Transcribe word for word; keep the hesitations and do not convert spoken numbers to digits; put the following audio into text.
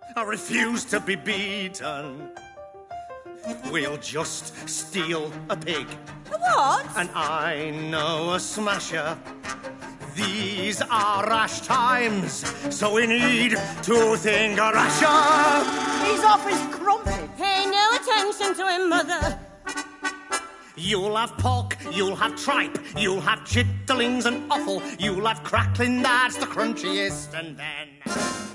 I refuse to be beaten. We'll just steal a pig. A what? And I know a smasher. These are rash times, so we need to think a rasher. He's off his crumpet. Pay no attention to him, Mother. You'll have pork, you'll have tripe, you'll have chitterlings and offal, you'll have crackling, that's the crunchiest, and then...